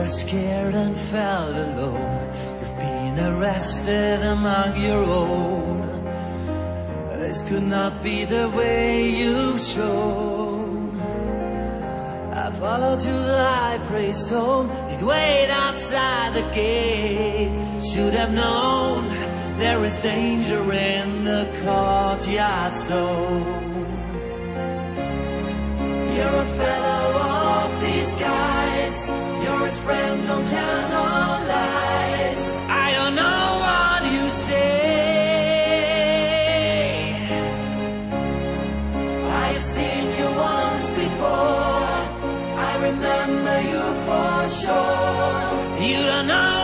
scared and felt alone. You've been arrested among your own. This could not be the way you've shown. I followed to the high priest's home, did wait outside the gate. Should have known there is danger in the courtyard zone. You're a fellow of these guys, you're his friend, don't tell no lies. I don't know what you say, I've seen you once before, I remember you for sure. You don't know